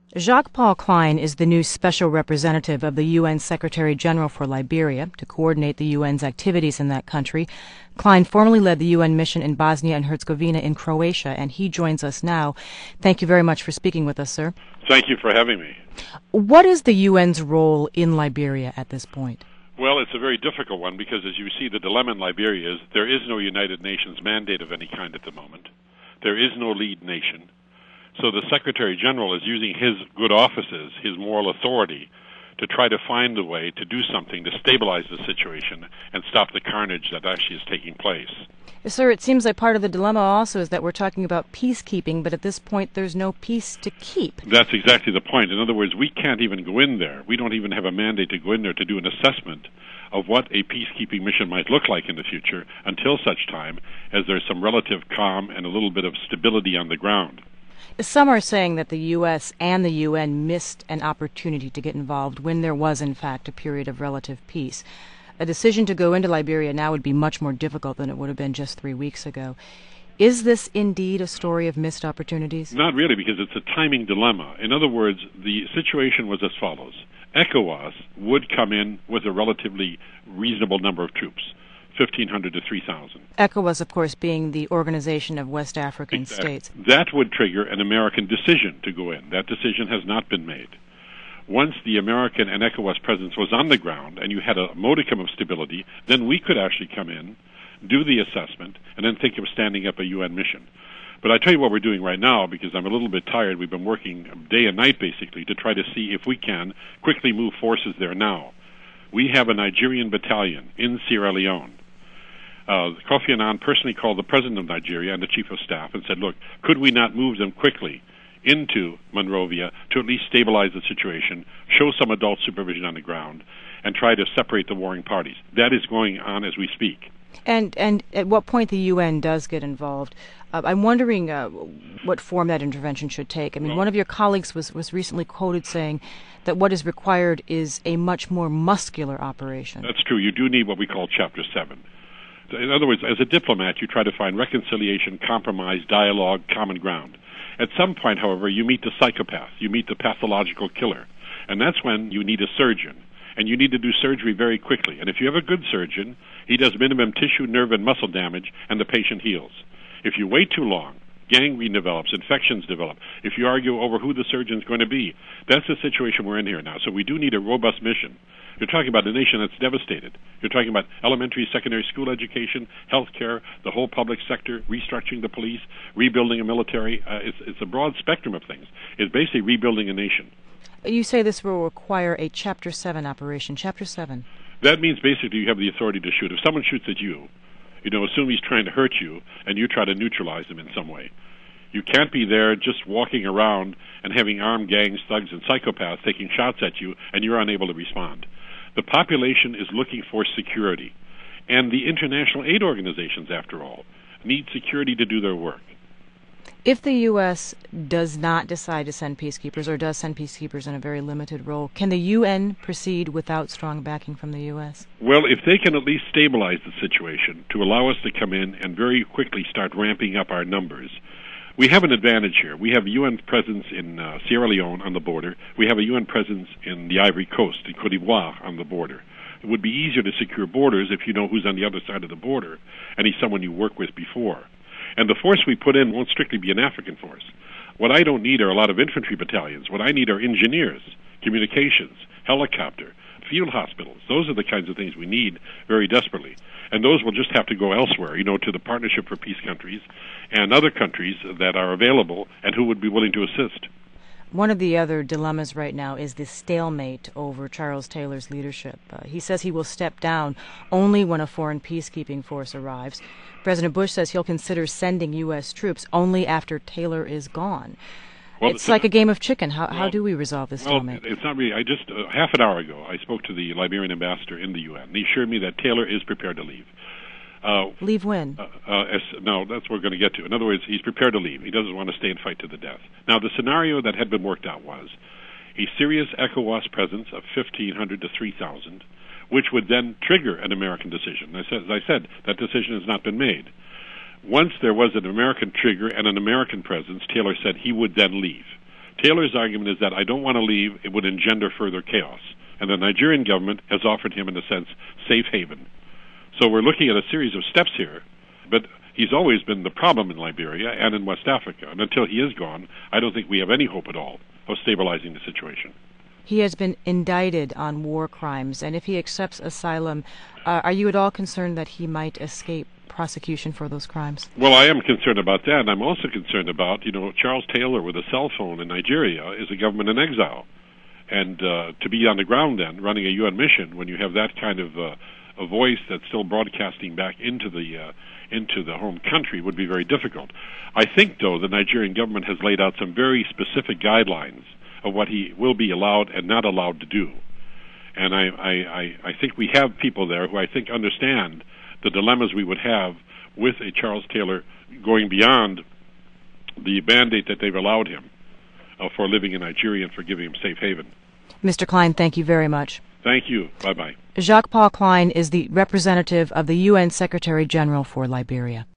Jacques-Paul Klein is the new special representative of the UN Secretary-General for Liberia to coordinate the UN's activities in that country. Klein formerly led the UN mission in Bosnia and Herzegovina in Croatia, and he joins us now. Thank you very much for speaking with us, sir. Thank you for having me. What is the UN's role in Liberia at this point? Well, it's a very difficult one because, as you see, the dilemma in Liberia is there is no United Nations mandate of any kind at the moment. There is no lead nation. So the Secretary General is using his good offices, his moral authority, to try to find a way to do something to stabilize the situation and stop the carnage that actually is taking place. Sir, it seems like part of the dilemma also is that we're talking about peacekeeping, but at this point there's no peace to keep. That's exactly the point. In other words, we can't even go in there. We don't even have a mandate to go in there to do an assessment of what a peacekeeping mission might look like in the future until such time as there's some relative calm and a little bit of stability on the ground. Some are saying that the U.S. and the UN missed an opportunity to get involved when there was, in fact, a period of relative peace. A decision to go into Liberia now would be much more difficult than it would have been just 3 weeks ago. Is this indeed a story of missed opportunities? Not really, because it's a timing dilemma. In other words, the situation was as follows. ECOWAS would come in with a relatively reasonable number of troops. 1,500 to 3,000. ECOWAS, of course, being the Organization of West African States. That would trigger an American decision to go in. That decision has not been made. Once the American and ECOWAS presence was on the ground and you had a modicum of stability, then we could actually come in, do the assessment, and then think of standing up a UN mission. But I tell you what we're doing right now, because I'm a little bit tired. We've been working day and night, basically, to try to see if we can quickly move forces there now. We have a Nigerian battalion in Sierra Leone. Kofi Annan personally called the president of Nigeria and the chief of staff and said, look, could we not move them quickly into Monrovia to at least stabilize the situation, show some adult supervision on the ground, and try to separate the warring parties? That is going on as we speak. And at what point the UN does get involved, I'm wondering what form that intervention should take. I mean, one of your colleagues was recently quoted saying that what is required is a much more muscular operation. That's true. You do need what we call Chapter 7. In other words, as a diplomat, you try to find reconciliation, compromise, dialogue, common ground. At some point, however, you meet the psychopath, you meet the pathological killer, and that's when you need a surgeon. And you need to do surgery very quickly. And if you have a good surgeon, he does minimum tissue, nerve, and muscle damage, and the patient heals. If you wait too long, gangrene develops, infections develop. If you argue over who the surgeon's going to be, that's the situation we're in here now. So we do need a robust mission. You're talking about a nation that's devastated. You're talking about elementary, secondary school education, health care, the whole public sector, restructuring the police, rebuilding a military. It's a broad spectrum of things. It's basically rebuilding a nation. You say this will require a Chapter 7 operation. Chapter 7? That means basically you have the authority to shoot. If someone shoots at you, assume he's trying to hurt you, and you try to neutralize him in some way. You can't be there just walking around and having armed gangs, thugs, and psychopaths taking shots at you, and you're unable to respond. The population is looking for security. And the international aid organizations, after all, need security to do their work. If the U.S. does not decide to send peacekeepers, or does send peacekeepers in a very limited role, can the UN proceed without strong backing from the U.S.? Well, if they can at least stabilize the situation to allow us to come in and very quickly start ramping up our numbers, we have an advantage here. We have a UN presence in Sierra Leone on the border. We have a UN presence in the Ivory Coast, in Côte d'Ivoire on the border. It would be easier to secure borders if you know who's on the other side of the border, and he's someone you worked with before. And the force we put in won't strictly be an African force. What I don't need are a lot of infantry battalions. What I need are engineers, communications, helicopter, field hospitals. Those are the kinds of things we need very desperately. And those will just have to go elsewhere, to the Partnership for Peace countries and other countries that are available and who would be willing to assist. One of the other dilemmas right now is the stalemate over Charles Taylor's leadership. He says he will step down only when a foreign peacekeeping force arrives. President Bush says he'll consider sending U.S. troops only after Taylor is gone. Well, it's like a game of chicken. How do we resolve this stalemate? It's not really. I just half an hour ago, I spoke to the Liberian ambassador in the UN. He assured me that Taylor is prepared to leave. Leave when? No, that's what we're going to get to. In other words, he's prepared to leave. He doesn't want to stay and fight to the death. Now, the scenario that had been worked out was a serious ECOWAS presence of 1,500 to 3,000, which would then trigger an American decision. As I said, that decision has not been made. Once there was an American trigger and an American presence, Taylor said he would then leave. Taylor's argument is that I don't want to leave, it would engender further chaos. And the Nigerian government has offered him, in a sense, safe haven. So we're looking at a series of steps here, but he's always been the problem in Liberia and in West Africa. And until he is gone, I don't think we have any hope at all of stabilizing the situation. He has been indicted on war crimes, and if he accepts asylum, are you at all concerned that he might escape prosecution for those crimes? Well, I am concerned about that, and I'm also concerned about, Charles Taylor with a cell phone in Nigeria is a government in exile. And to be on the ground then, running a UN mission, when you have that kind of a voice that's still broadcasting back into the home country, would be very difficult. I think, though, the Nigerian government has laid out some very specific guidelines of what he will be allowed and not allowed to do. And I think we have people there who I think understand the dilemmas we would have with a Charles Taylor going beyond the mandate that they've allowed him for living in Nigeria and for giving him safe haven. Mr. Klein, thank you very much. Thank you. Bye-bye. Jacques Paul Klein is the representative of the UN Secretary General for Liberia.